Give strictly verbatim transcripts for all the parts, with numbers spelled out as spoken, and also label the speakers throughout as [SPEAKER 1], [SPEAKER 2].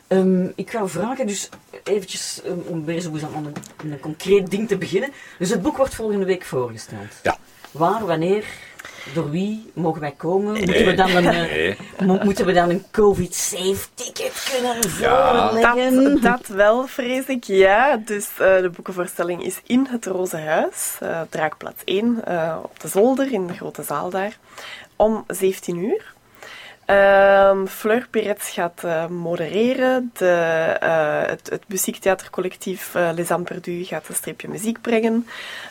[SPEAKER 1] Um, ik ga vragen, dus eventjes um, om weer zo aan een, een concreet ding te beginnen. Dus het boek wordt volgende week voorgesteld.
[SPEAKER 2] Ja.
[SPEAKER 1] Waar, wanneer, door wie mogen wij komen?
[SPEAKER 2] Nee.
[SPEAKER 1] Moeten we dan een,
[SPEAKER 2] Nee.
[SPEAKER 1] mo- moeten we dan een covid-safe ticket kunnen voorleggen?
[SPEAKER 3] Dat, dat wel, vrees ik, ja. Dus uh, de boekenvoorstelling is in het Roze Huis, uh, Draakplaats één, uh, op de zolder, in de grote zaal daar, om zeventien uur. Um, Fleur Perets gaat uh, modereren. De, uh, het, het muziektheatercollectief uh, Les Amperdus gaat een streepje muziek brengen.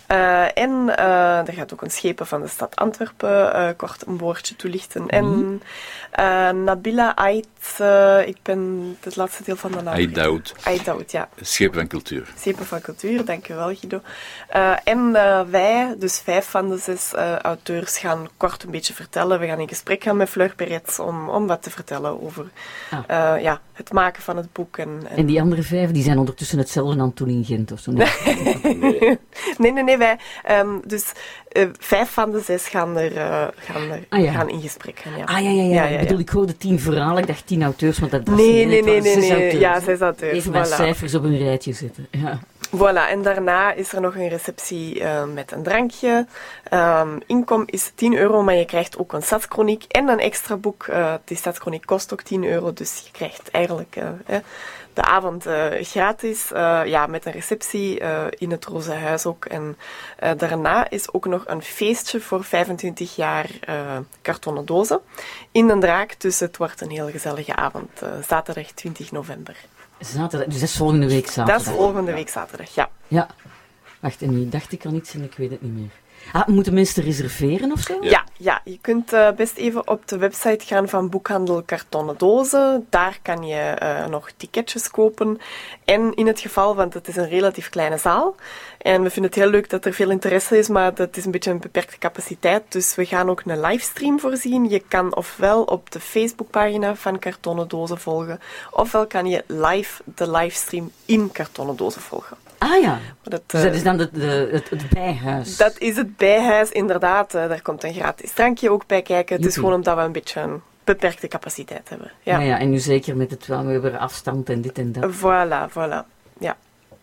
[SPEAKER 3] Uh, en uh, er gaat ook een schepen van de stad Antwerpen uh, kort een woordje toelichten. Mm. En uh, Nabila Ait, uh, ik ben het laatste deel van de naam.
[SPEAKER 2] Aidoud.
[SPEAKER 3] Aidoud, ja.
[SPEAKER 2] Schepen van cultuur.
[SPEAKER 3] Schepen van cultuur, dankjewel Guido. Uh, en uh, wij, dus vijf van de zes uh, auteurs, gaan kort een beetje vertellen. We gaan in gesprek gaan met Fleur Perets om, om wat te vertellen over ah. uh, ja, het maken van het boek. En, en...
[SPEAKER 1] en die andere vijf, die zijn ondertussen hetzelfde aan toen in Gent of zo? Nee,
[SPEAKER 3] nee, nee, nee. Wij, um, dus uh, vijf van de zes gaan, er, uh, gaan, er,
[SPEAKER 1] ah, ja.
[SPEAKER 3] gaan in gesprek gaan. Ja.
[SPEAKER 1] Ah ja, ja, ja. ja, ja, ja. Ik bedoel, ik hoorde tien verhalen, ik dacht tien auteurs, want dat, dat
[SPEAKER 3] nee,
[SPEAKER 1] is
[SPEAKER 3] nee, nee, nee,
[SPEAKER 1] zes
[SPEAKER 3] nee.
[SPEAKER 1] auteurs.
[SPEAKER 3] Ja, zes auteurs.
[SPEAKER 1] Even
[SPEAKER 3] voilà.
[SPEAKER 1] mijn cijfers op een rijtje zetten. Ja.
[SPEAKER 3] Voilà, en daarna is er nog een receptie uh, met een drankje. Um, inkom is tien euro, maar je krijgt ook een stadschroniek en een extra boek. Uh, die stadschroniek kost ook tien euro, dus je krijgt eigenlijk uh, eh, de avond uh, gratis. Uh, ja, met een receptie uh, in het Roze Huis ook. En uh, daarna is ook nog een feestje voor vijfentwintig jaar uh, kartonnen dozen in een Draak. Dus het wordt een heel gezellige avond. Uh, zaterdag twintig november.
[SPEAKER 1] Zaterdag, dus dat is volgende week zaterdag.
[SPEAKER 3] Dat is volgende week zaterdag, ja.
[SPEAKER 1] Ja. Wacht, en nu dacht ik al iets en ik weet het niet meer. Ah, moeten mensen reserveren of zo?
[SPEAKER 3] Ja, ja, ja. Je kunt uh, best even op de website gaan van boekhandel Kartonnen Dozen. Daar kan je uh, nog ticketjes kopen. En in het geval, want het is een relatief kleine zaal. En we vinden het heel leuk dat er veel interesse is, maar dat is een beetje een beperkte capaciteit. Dus we gaan ook een livestream voorzien. Je kan ofwel op de Facebookpagina van Kartonnen Dozen volgen, ofwel kan je live de livestream in Kartonnen Dozen volgen.
[SPEAKER 1] Ah ja,
[SPEAKER 3] dat,
[SPEAKER 1] dus dat is dan de, de, het, het bijhuis.
[SPEAKER 3] Dat is het bijhuis, inderdaad. Uh, daar komt een gratis drankje ook bij kijken. Het
[SPEAKER 1] Joepie.
[SPEAKER 3] is gewoon omdat we een beetje een beperkte capaciteit hebben. Ja,
[SPEAKER 1] ja, ja en nu zeker met het wel, we hebben afstand en dit en dat.
[SPEAKER 3] Voilà, voilà. Ja.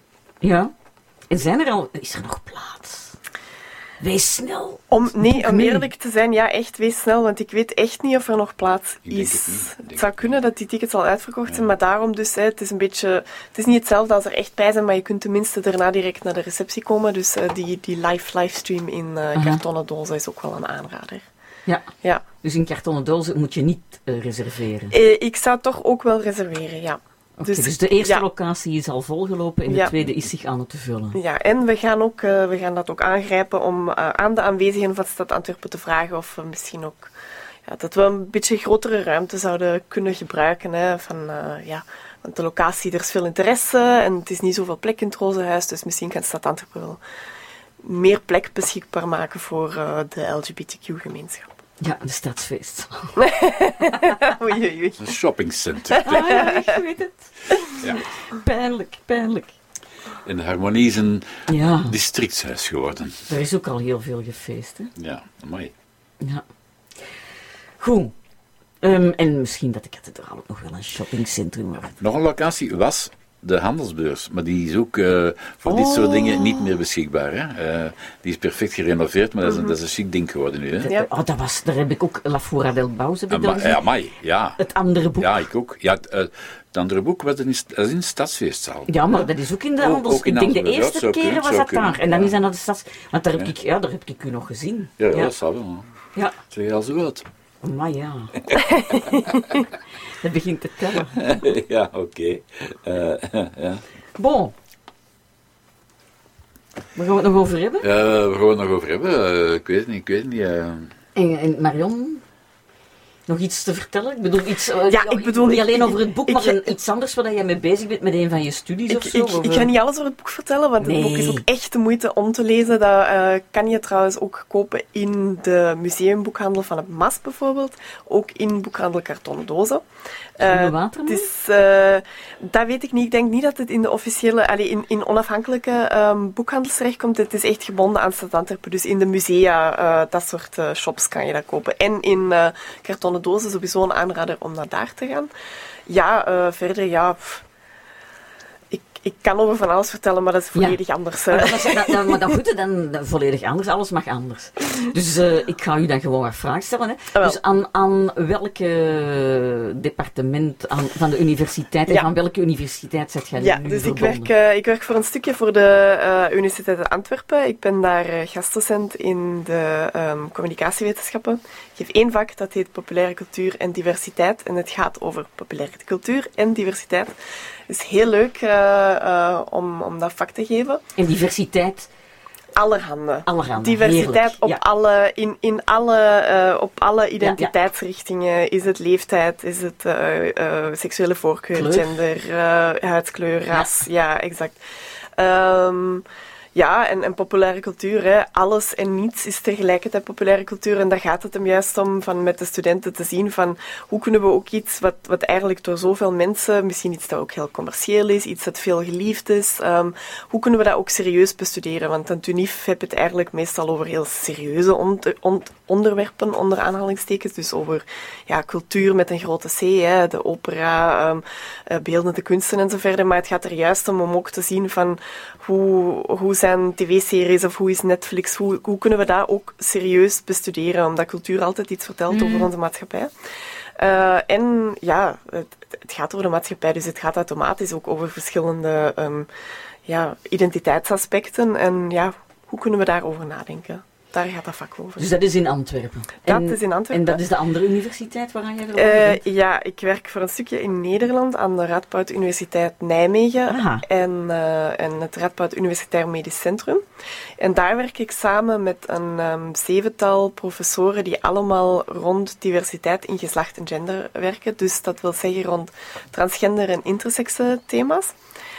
[SPEAKER 1] Ja. En zijn er al... Is er nog plaats? Wees snel.
[SPEAKER 3] Om, nee, om eerlijk te zijn, ja, echt, wees snel, want ik weet echt niet of er nog plaats is.
[SPEAKER 2] Het, niet,
[SPEAKER 3] het zou kunnen dat die tickets al uitverkocht zijn, ja. Maar daarom dus, hè, het is een beetje... Het is niet hetzelfde als er echt bij zijn, maar je kunt tenminste daarna direct naar de receptie komen. Dus uh, die, die live livestream in uh, kartonnen dozen is ook wel een aanrader.
[SPEAKER 1] Ja.
[SPEAKER 3] Ja.
[SPEAKER 1] Dus in kartonnen dozen moet je niet uh, reserveren?
[SPEAKER 3] Uh, ik zou toch ook wel reserveren, ja.
[SPEAKER 1] Okay, dus, dus de eerste ja. locatie is al volgelopen en de ja. tweede is zich aan het te vullen.
[SPEAKER 3] Ja, en we gaan, ook, uh, we gaan dat ook aangrijpen om uh, aan de aanwezigen van de stad Antwerpen te vragen of we misschien ook ja, dat we een beetje grotere ruimte zouden kunnen gebruiken. Hè, van, uh, ja, want de locatie, er is veel interesse en het is niet zoveel plek in het Roze Huis, dus misschien kan de stad Antwerpen wel meer plek beschikbaar maken voor uh, de L G B T Q-gemeenschap.
[SPEAKER 1] Ja, de stadsfeest.
[SPEAKER 3] oei, oei, oei.
[SPEAKER 2] Een shoppingcenter.
[SPEAKER 1] Ah, ja, ik weet het.
[SPEAKER 2] Ja.
[SPEAKER 1] Pijnlijk, pijnlijk.
[SPEAKER 2] En Harmonie is een
[SPEAKER 1] ja.
[SPEAKER 2] districtshuis geworden.
[SPEAKER 1] Er is ook al heel veel gefeest, hè?
[SPEAKER 2] Ja, mooi.
[SPEAKER 1] Ja. Goed. Um, en misschien dat de kathedraal ook nog wel een shoppingcentrum wordt.
[SPEAKER 2] Nog een locatie was de handelsbeurs, maar die is ook uh, voor oh. dit soort dingen niet meer beschikbaar. Hè? Uh, die is perfect gerenoveerd, maar dat is, een, dat is een chic ding geworden nu. Hè?
[SPEAKER 1] Ja. Oh, dat was, daar heb ik ook La Fora del Baus heb ik
[SPEAKER 2] ah, ma- ja, amai, ja.
[SPEAKER 1] Het andere boek.
[SPEAKER 2] Ja, ik ook. Ja, het, uh, het andere boek was in, dat is in de stadsfeestzaal.
[SPEAKER 1] Ja, maar dat is ook in de handels... Ik denk de eerste ja, keren was dat daar. En dan ja. is dat naar de stads... Want daar heb, ja. ik, ja, daar heb ik u nog gezien.
[SPEAKER 2] Ja, ja.
[SPEAKER 1] ja.
[SPEAKER 2] dat zal wel.
[SPEAKER 1] Ja.
[SPEAKER 2] Zeg je al zo wat?
[SPEAKER 1] Maar ja. Dat begint te tellen.
[SPEAKER 2] Ja, oké. Okay. Uh, ja.
[SPEAKER 1] Bon. Waar gaan we het nog over hebben?
[SPEAKER 2] Uh, waar gaan we het nog over hebben? Uh, ik weet het niet, ik weet het niet. Uh...
[SPEAKER 1] En, en Marion? Nog iets te vertellen? Ik bedoel, iets, uh,
[SPEAKER 3] ja, ik bedoel,
[SPEAKER 1] niet alleen
[SPEAKER 3] ik,
[SPEAKER 1] over het boek,
[SPEAKER 3] ik,
[SPEAKER 1] maar
[SPEAKER 3] ik,
[SPEAKER 1] een, iets anders waar jij mee bezig bent met een van je studies
[SPEAKER 3] ik,
[SPEAKER 1] of zo?
[SPEAKER 3] Ik,
[SPEAKER 1] of,
[SPEAKER 3] ik ga niet alles over het boek vertellen, want nee. het boek is ook echt de moeite om te lezen. Dat uh, kan je trouwens ook kopen in de museumboekhandel van het M A S bijvoorbeeld. Ook in boekhandel Kartonnen Dozen.
[SPEAKER 1] Uh, Waterman?
[SPEAKER 3] Het is, uh, dat weet ik niet. Ik denk niet dat het in de officiële, allee, in, in onafhankelijke um, boekhandels terechtkomt. Het is echt gebonden aan Stad Antwerpen. Dus in de musea, uh, dat soort uh, shops kan je dat kopen. En in uh, Kartonnen Dozen sowieso een aanrader om naar daar te gaan. ja, uh, verder, ja... Pff, ik, ik kan over van alles vertellen, maar dat is volledig ja. anders.
[SPEAKER 1] Maar dat, dat, dat, maar dat goed, dan, dan volledig anders. Alles mag anders. Dus uh, ik ga u dan gewoon wat vragen stellen. Hè.
[SPEAKER 3] Ah,
[SPEAKER 1] dus aan, aan welke departement aan, van de universiteit en ja. van welke universiteit zet jij
[SPEAKER 3] ja,
[SPEAKER 1] nu
[SPEAKER 3] dus
[SPEAKER 1] verbonden?
[SPEAKER 3] ik werk, uh, ik werk voor een stukje voor de uh, Universiteit Antwerpen. Ik ben daar uh, gastdocent in de um, communicatiewetenschappen. Ik geef één vak, dat heet populaire cultuur en diversiteit. En het gaat over populaire cultuur en diversiteit. Het is heel leuk uh, uh, om, om dat vak te geven.
[SPEAKER 1] En diversiteit?
[SPEAKER 3] Allerhande.
[SPEAKER 1] Allerhande.
[SPEAKER 3] Diversiteit op,
[SPEAKER 1] ja.
[SPEAKER 3] alle, in, in alle, uh, op alle identiteitsrichtingen. Ja, ja. Is het leeftijd, is het uh, uh, seksuele voorkeur,
[SPEAKER 1] Kleur.
[SPEAKER 3] gender, uh, huidskleur, ras. Ja, ja exact. Um, Ja, en, en populaire cultuur, hè. Alles en niets is tegelijkertijd populaire cultuur. En daar gaat het hem juist om, van met de studenten te zien van hoe kunnen we ook iets wat, wat eigenlijk door zoveel mensen, misschien iets dat ook heel commercieel is, iets dat veel geliefd is, um, hoe kunnen we dat ook serieus bestuderen? Want aan TUNIF heb je het eigenlijk meestal over heel serieuze onder, on, onderwerpen, onder aanhalingstekens. Dus over ja, cultuur met een grote C, hè, de opera, um, uh, beeldende kunsten en zo verder. Maar het gaat er juist om om ook te zien van hoe, hoe zijn tv-series of hoe is Netflix, hoe, hoe kunnen we dat ook serieus bestuderen, omdat cultuur altijd iets vertelt mm. over onze maatschappij. Uh, en ja, het, het gaat over de maatschappij, dus het gaat automatisch ook over verschillende um, ja, identiteitsaspecten en ja, hoe kunnen we daarover nadenken? Daar gaat dat vak over.
[SPEAKER 1] Dus dat is in Antwerpen?
[SPEAKER 3] Dat
[SPEAKER 1] en,
[SPEAKER 3] is in Antwerpen.
[SPEAKER 1] En dat is de andere universiteit waaraan jij verbonden bent?
[SPEAKER 3] Uh, ja, ik werk voor een stukje in Nederland aan de Radboud Universiteit Nijmegen en, uh, en het Radboud Universitair Medisch Centrum. En daar werk ik samen met een um, zevental professoren die allemaal rond diversiteit in geslacht en gender werken. Dus dat wil zeggen rond transgender en intersexe thema's.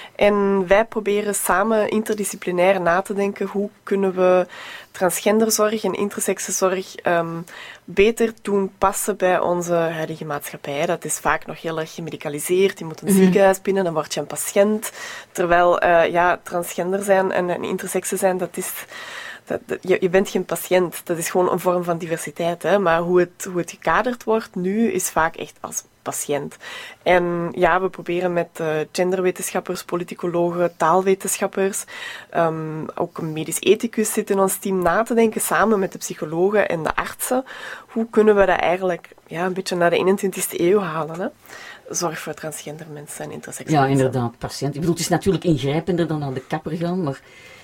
[SPEAKER 3] En wij proberen samen interdisciplinair na te denken hoe kunnen we transgenderzorg en intersexenzorg um, beter doen passen bij onze huidige maatschappij. Dat is vaak nog heel erg gemedicaliseerd. Je moet een mm-hmm. ziekenhuis binnen, dan word je een patiënt. Terwijl uh, ja, transgender zijn en, en intersexe zijn, dat is... Dat, dat, je, je bent geen patiënt, dat is gewoon een vorm van diversiteit. Hè? Maar hoe het, hoe het gekaderd wordt nu is vaak echt als patiënt. En ja, we proberen met uh, genderwetenschappers, politicologen, taalwetenschappers, um, ook een medisch ethicus zit in ons team na te denken, samen met de psychologen en de artsen. Hoe kunnen we dat eigenlijk ja, een beetje naar de eenentwintigste eeuw halen? Hè? Zorg voor transgender mensen en intersexe
[SPEAKER 1] ja,
[SPEAKER 3] mensen.
[SPEAKER 1] Ja, inderdaad, patiënt. Ik bedoel, het is natuurlijk ingrijpender dan naar de kapper gaan, maar...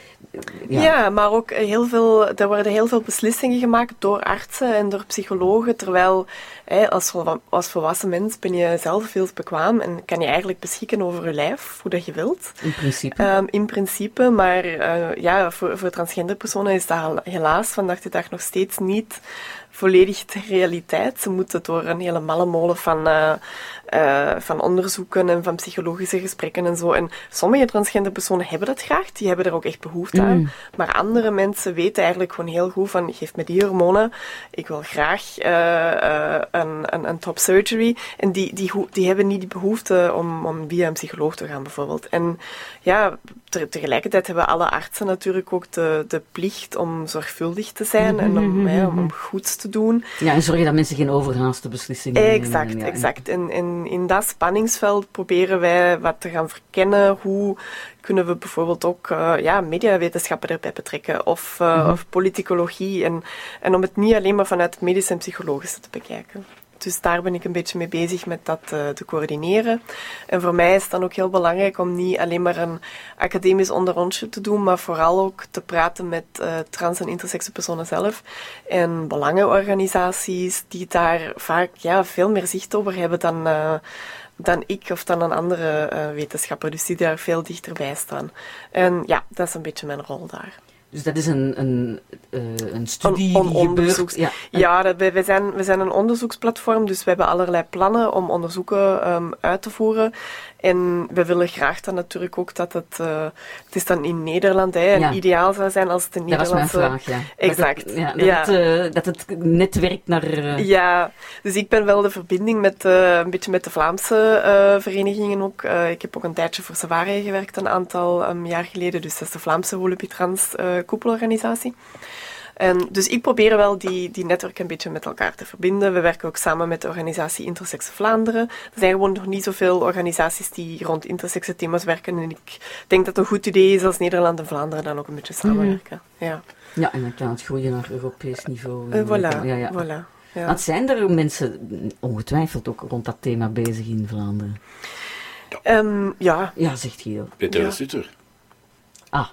[SPEAKER 3] Ja. ja, maar ook heel veel, er worden heel veel beslissingen gemaakt door artsen en door psychologen, terwijl hè, als, als volwassen mens ben je zelf veel bekwaam en kan je eigenlijk beschikken over je lijf, hoe dat je wilt.
[SPEAKER 1] In principe.
[SPEAKER 3] Um, in principe, maar uh, ja, voor, voor transgender personen is dat helaas vandaag de dag nog steeds niet volledig de realiteit. Ze moeten door een hele malle molen van, uh, uh, van onderzoeken en van psychologische gesprekken en zo. En sommige transgender personen hebben dat graag, die hebben er ook echt behoefte aan. Mm. Maar andere mensen weten eigenlijk gewoon heel goed van, geef me die hormonen, ik wil graag uh, uh, een, een, een top surgery. En die, die, die hebben niet die behoefte om, om via een psycholoog te gaan bijvoorbeeld. En ja, te, tegelijkertijd hebben alle artsen natuurlijk ook de, de plicht om zorgvuldig te zijn mm-hmm. en om, hè, om, om goed te doen.
[SPEAKER 1] Ja, en zorgen dat mensen geen overhaaste beslissingen nemen.
[SPEAKER 3] Exact,
[SPEAKER 1] ja,
[SPEAKER 3] exact. En, en in dat spanningsveld proberen wij wat te gaan verkennen. Hoe kunnen we bijvoorbeeld ook uh, ja, mediawetenschappen erbij betrekken of, uh, mm-hmm. of politicologie. En, en om het niet alleen maar vanuit het medisch en psychologische te bekijken. Dus daar ben ik een beetje mee bezig met dat uh, te coördineren. En voor mij is het dan ook heel belangrijk om niet alleen maar een academisch onderrondje te doen, maar vooral ook te praten met uh, trans- en intersexe personen zelf. En belangenorganisaties die daar vaak ja, veel meer zicht over hebben dan, uh, dan ik of dan een andere uh, wetenschapper. Dus die daar veel dichterbij staan. En ja, dat is een beetje mijn rol daar.
[SPEAKER 1] Dus dat is een, een, uh, een studie
[SPEAKER 3] een, een
[SPEAKER 1] die
[SPEAKER 3] onderzoeks...
[SPEAKER 1] gebeurt... Ja,
[SPEAKER 3] ja dat, wij, wij, zijn, wij zijn een onderzoeksplatform, dus we hebben allerlei plannen om onderzoeken um, uit te voeren. En we willen graag dan natuurlijk ook dat het... Uh, het is dan in Nederland, hè, en
[SPEAKER 1] ja.
[SPEAKER 3] ideaal zou zijn als het in Nederland...
[SPEAKER 1] Dat was mijn vraag, ja.
[SPEAKER 3] Exact.
[SPEAKER 1] Dat het, ja, dat,
[SPEAKER 3] ja.
[SPEAKER 1] Het, uh, dat het netwerkt naar... Uh...
[SPEAKER 3] Ja, dus ik ben wel de verbinding met uh, een beetje met de Vlaamse uh, verenigingen ook. Uh, ik heb ook een tijdje voor Savare gewerkt, een aantal um, jaar geleden. Dus dat is de Vlaamse Holopitrans uh, koepelorganisatie. En dus ik probeer wel die, die netwerk een beetje met elkaar te verbinden. We werken ook samen met de organisatie Intersex Vlaanderen. Er zijn gewoon nog niet zoveel organisaties die rond intersexe thema's werken. En ik denk dat het een goed idee is als Nederland en Vlaanderen dan ook een beetje samenwerken. Mm. Ja.
[SPEAKER 1] Ja, en dan kan het groeien naar Europees niveau.
[SPEAKER 3] Uh, voilà,
[SPEAKER 1] ja, ja.
[SPEAKER 3] voilà. Ja.
[SPEAKER 1] Want zijn er mensen ongetwijfeld ook rond dat thema bezig in Vlaanderen?
[SPEAKER 3] Ja, um, ja.
[SPEAKER 1] ja zegt Guido.
[SPEAKER 2] Peter
[SPEAKER 3] ja.
[SPEAKER 2] de Sutter.
[SPEAKER 1] Ah.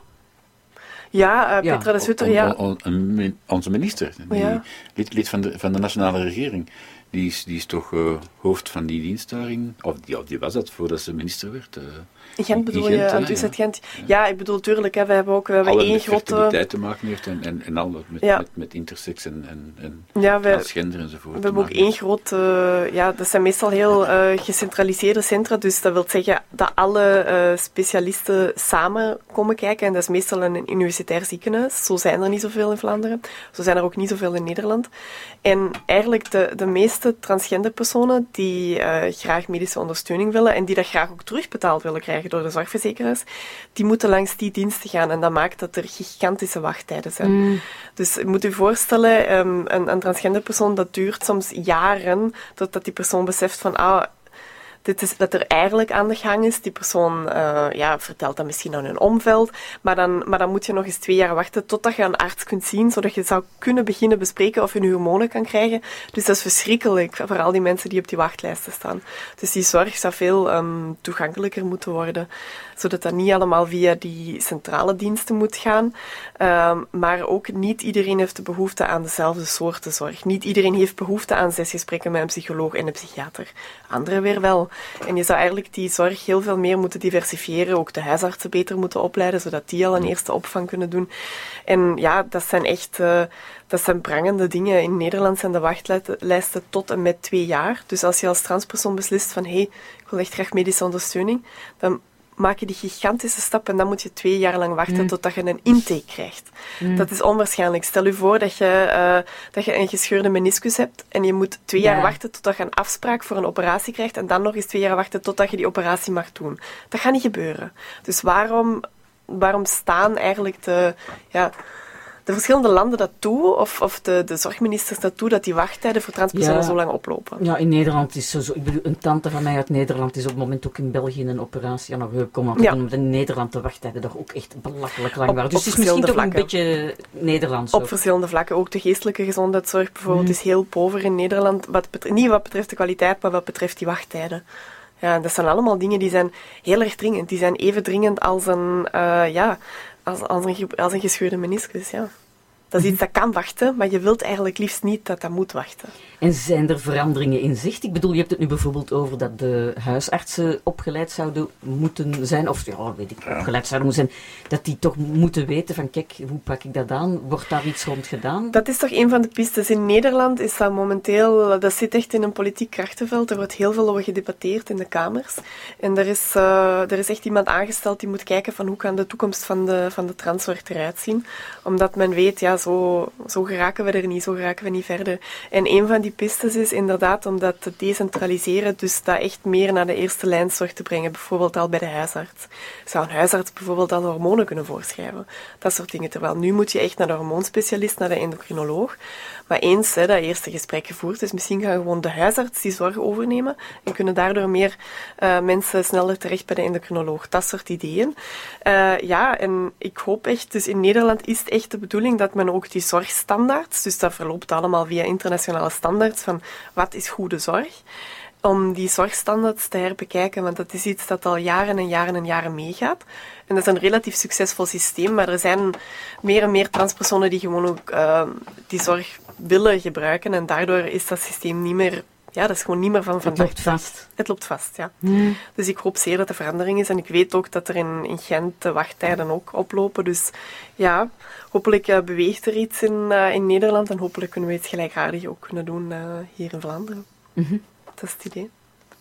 [SPEAKER 3] Ja, uh,
[SPEAKER 1] ja.
[SPEAKER 3] Petra de Sutter, ja.
[SPEAKER 2] On, on, on, onze minister, die, ja. lid, lid van, de, van de nationale regering. Die is, die is toch uh, hoofd van die dienst daarin. Of die, die was dat voordat ze minister werd. Uh,
[SPEAKER 3] in Gent bedoel in Gent, je, aan het U Z Gent? Ja. ja, ik bedoel, tuurlijk, hè, we hebben ook we hebben
[SPEAKER 2] alle
[SPEAKER 3] één grote...
[SPEAKER 2] Alle met te maken heeft en, en, en al wat met, ja. met, met intersex en, en, en ja, we, transgender enzovoort.
[SPEAKER 3] We hebben ook één grote... Uh, ja, dat zijn meestal heel uh, gecentraliseerde centra, dus dat wil zeggen dat alle uh, specialisten samen komen kijken. En dat is meestal een universitair ziekenhuis. Zo zijn er niet zoveel in Vlaanderen. Zo zijn er ook niet zoveel in Nederland. En eigenlijk de, de meeste transgender personen die uh, graag medische ondersteuning willen en die dat graag ook terugbetaald willen krijgen door de zorgverzekeraars, die moeten langs die diensten gaan. En dat maakt dat er gigantische wachttijden zijn. Mm. Dus je moet je voorstellen, um, een, een transgender persoon, dat duurt soms jaren totdat die persoon beseft van, ah, dit is wat er eigenlijk aan de gang is. Die persoon uh, ja, vertelt dat misschien aan hun omveld, maar dan, maar dan moet je nog eens twee jaar wachten totdat je een arts kunt zien, zodat je zou kunnen beginnen bespreken of je een hormonen kan krijgen. Dus dat is verschrikkelijk voor al die mensen die op die wachtlijsten staan. Dus die zorg zou veel um, toegankelijker moeten worden, zodat dat niet allemaal via die centrale diensten moet gaan. Um, maar ook niet iedereen heeft de behoefte aan dezelfde soorten zorg. Niet iedereen heeft behoefte aan zes gesprekken met een psycholoog en een psychiater. Anderen weer wel. En je zou eigenlijk die zorg heel veel meer moeten diversifiëren, ook de huisartsen beter moeten opleiden, zodat die al een eerste opvang kunnen doen. En ja, dat zijn echt uh, dat zijn prangende dingen. In Nederland zijn de wachtlijsten tot en met twee jaar. Dus als je als transpersoon beslist van, hé, hey, ik wil echt graag medische ondersteuning, dan maak je die gigantische stap en dan moet je twee jaar lang wachten mm. totdat je een intake krijgt. Mm. Dat is onwaarschijnlijk. Stel je voor dat je, uh, dat je een gescheurde meniscus hebt en je moet twee ja. jaar wachten totdat je een afspraak voor een operatie krijgt en dan nog eens twee jaar wachten totdat je die operatie mag doen. Dat gaat niet gebeuren. Dus waarom, waarom staan eigenlijk de... Ja, de verschillende landen dat toe, of, of de, de zorgministers dat toe, dat die wachttijden voor transpersonen ja. zo lang oplopen?
[SPEAKER 1] Ja, in Nederland is zo, zo... Ik bedoel, een tante van mij uit Nederland is op het moment ook in België een operatie aan nog gekomen. Ja. Omdat in Nederland de wachttijden toch ook echt belachelijk lang waren. Dus het is misschien toch vlakken. Een beetje Nederlands.
[SPEAKER 3] Op
[SPEAKER 1] ook.
[SPEAKER 3] verschillende vlakken. Ook de geestelijke gezondheidszorg bijvoorbeeld mm. is heel pover in Nederland. Wat betreft, niet wat betreft de kwaliteit, maar wat betreft die wachttijden. Ja, dat zijn allemaal dingen die zijn heel erg dringend. Die zijn even dringend als een, uh, ja, als, als, een, als een gescheurde meniscus, ja. Dat is iets dat kan wachten, maar je wilt eigenlijk liefst niet dat dat moet wachten.
[SPEAKER 1] En zijn er veranderingen in zicht? Ik bedoel, je hebt het nu bijvoorbeeld over dat de huisartsen opgeleid zouden moeten zijn, of ja, weet ik, opgeleid zouden moeten zijn, dat die toch moeten weten van, kijk, hoe pak ik dat aan? Wordt daar iets rond gedaan?
[SPEAKER 3] Dat is toch een van de pistes. In Nederland is dat momenteel, dat zit echt in een politiek krachtenveld. Er wordt heel veel over gedebatteerd in de kamers. En er is, uh, er is echt iemand aangesteld die moet kijken van hoe kan de toekomst van de, van de transzorg eruit zien. Omdat men weet, ja, Zo, zo geraken we er niet, zo geraken we niet verder. En een van die pistes is inderdaad om dat te decentraliseren, dus dat echt meer naar de eerste lijnzorg te brengen, bijvoorbeeld al bij de huisarts. Zou een huisarts bijvoorbeeld al hormonen kunnen voorschrijven? Dat soort dingen. Terwijl nu moet je echt naar de hormoonspecialist, naar de endocrinoloog. Maar eens hè, dat eerste gesprek gevoerd is, misschien gaan gewoon de huisarts die zorg overnemen en kunnen daardoor meer uh, mensen sneller terecht bij de endocrinoloog. Dat soort ideeën. Uh, ja, en ik hoop echt, dus in Nederland is het echt de bedoeling dat men ook die zorgstandaards, dus dat verloopt allemaal via internationale standaards van wat is goede zorg, om die zorgstandaards te herbekijken, want dat is iets dat al jaren en jaren en jaren meegaat. En dat is een relatief succesvol systeem, maar er zijn meer en meer transpersonen die gewoon ook uh, die zorg willen gebruiken en daardoor is dat systeem niet meer... Ja, dat is gewoon niet meer van vandaag.
[SPEAKER 1] Het loopt vast.
[SPEAKER 3] Het loopt vast, ja. Hmm. Dus ik hoop zeer dat er verandering is. En ik weet ook dat er in, in Gent de wachttijden ook oplopen. Dus ja, hopelijk uh, beweegt er iets in, uh, in Nederland. En hopelijk kunnen we iets gelijkaardigs ook kunnen doen uh, hier in Vlaanderen. Mm-hmm. Dat is het idee.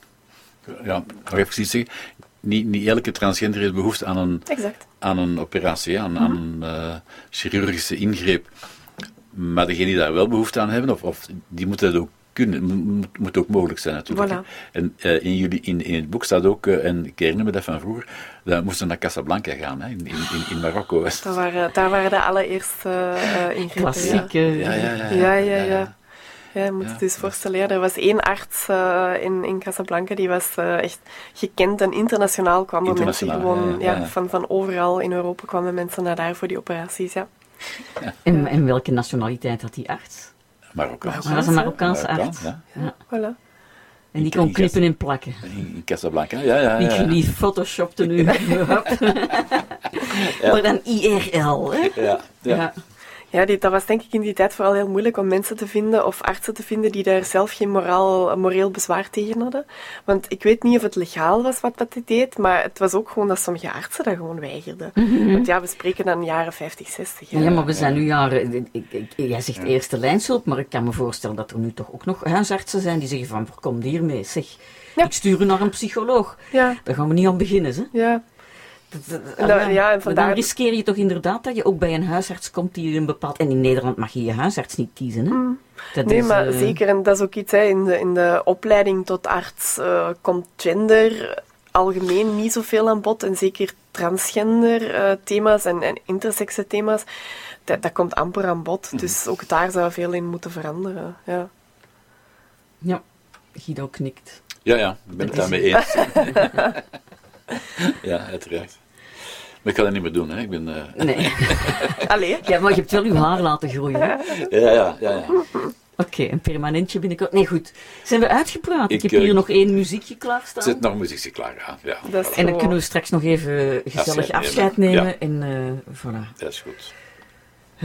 [SPEAKER 2] Ja, nog even iets zeggen. Niet, niet elke transgender heeft behoefte aan een, aan een operatie, aan, mm-hmm. aan een uh, chirurgische ingreep. Maar degenen die daar wel behoefte aan hebben, of, of die moeten dat ook kunnen. Het moet, moet ook mogelijk zijn natuurlijk.
[SPEAKER 3] Voilà.
[SPEAKER 2] En uh, in, jullie, in, in het boek staat ook, uh, en ik herinner me dat van vroeger, dat moesten naar Casablanca gaan, hè, in, in, in Marokko.
[SPEAKER 3] Dat waren, daar waren de allereerste uh, ingrepen.
[SPEAKER 1] Klassieke.
[SPEAKER 2] Ja, ja, ja.
[SPEAKER 3] Ja, ja, ja. ja. Ja, je moet
[SPEAKER 2] Ja.
[SPEAKER 3] het dus voorstellen. Er was één arts uh, in, in Casablanca, die was uh, echt gekend en internationaal kwamen mensen
[SPEAKER 2] Internationaal,
[SPEAKER 3] gewoon,
[SPEAKER 2] ja,
[SPEAKER 3] ja,
[SPEAKER 2] ja, ja.
[SPEAKER 3] Van, van overal in Europa kwamen mensen naar daar voor die operaties, ja.
[SPEAKER 1] En, en welke nationaliteit had die arts?
[SPEAKER 2] Marokkaans.
[SPEAKER 1] Maar dat is een Marokkaanse
[SPEAKER 2] Marokkaans,
[SPEAKER 1] arts.
[SPEAKER 2] ja.
[SPEAKER 1] Ja.
[SPEAKER 3] Voilà.
[SPEAKER 1] En die
[SPEAKER 2] In-
[SPEAKER 1] kon
[SPEAKER 2] in
[SPEAKER 1] knippen en plakken.
[SPEAKER 2] In, in Casablanca, ja, ja, ja.
[SPEAKER 1] Die,
[SPEAKER 2] ja.
[SPEAKER 1] die photoshopte nu. Maar dan I R L, hè?
[SPEAKER 2] Ja, ja.
[SPEAKER 1] Ja.
[SPEAKER 3] Ja, die, dat was denk ik in die tijd vooral heel moeilijk om mensen te vinden of artsen te vinden die daar zelf geen moraal, moreel bezwaar tegen hadden. Want ik weet niet of het legaal was wat dat deed, maar het was ook gewoon dat sommige artsen dat gewoon weigerden.
[SPEAKER 1] Mhm.
[SPEAKER 3] Want ja, we spreken dan jaren vijftig, zestig. hè.
[SPEAKER 1] Ja, maar we zijn nu jaren... Ik, ik, ik- jij zegt eerste lijnshulp, maar ik kan me voorstellen dat er nu toch ook nog huisartsen zijn die zeggen van, kom hiermee, zeg.
[SPEAKER 3] Ja.
[SPEAKER 1] Ik stuur u naar een psycholoog.
[SPEAKER 3] Ja,
[SPEAKER 1] Daar gaan we niet aan beginnen, hè.
[SPEAKER 3] ja.
[SPEAKER 1] Dat- dat-
[SPEAKER 3] En dat-
[SPEAKER 1] ja,
[SPEAKER 3] ja, en
[SPEAKER 1] maar
[SPEAKER 3] vandaar-
[SPEAKER 1] dan riskeer je toch inderdaad dat je ook bij een huisarts komt die een bepaald... En in Nederland mag je je huisarts niet kiezen, hè. Dat
[SPEAKER 3] Nee,
[SPEAKER 1] is,
[SPEAKER 3] maar
[SPEAKER 1] eh,
[SPEAKER 3] zeker, en dat is ook iets, hè, in, de, in de opleiding tot arts uh, komt gender algemeen niet zoveel aan bod. En zeker transgender uh, thema's en, en intersexe thema's, dat, dat komt amper aan bod. Dus ook daar zou veel in moeten veranderen. Ja.
[SPEAKER 1] Ja, Guido knikt.
[SPEAKER 2] Ja, ja, ik ben het
[SPEAKER 1] Dat
[SPEAKER 2] daarmee eens. Ja, uiteraard. Maar ik ga dat niet meer doen, hè. Ik ben... eh,
[SPEAKER 1] Nee.
[SPEAKER 3] Allee.
[SPEAKER 1] Ja, maar je hebt wel je haar laten groeien, hè.
[SPEAKER 2] Ja, ja, ja, ja.
[SPEAKER 1] Oké, een permanentje binnenkort. Nee, goed. Zijn we uitgepraat? Ik,
[SPEAKER 2] Ik,
[SPEAKER 1] heb
[SPEAKER 2] eh,
[SPEAKER 1] hier nog één muziekje klaarstaan.
[SPEAKER 2] Er zit nog muziekje klaar, ja. Ja,
[SPEAKER 3] Dat is
[SPEAKER 1] En dan
[SPEAKER 3] gewoon-
[SPEAKER 1] kunnen we straks nog even gezellig
[SPEAKER 2] Afscheid nemen.
[SPEAKER 1] afscheid nemen.
[SPEAKER 2] Ja.
[SPEAKER 1] En uh, voilà.
[SPEAKER 2] dat is goed.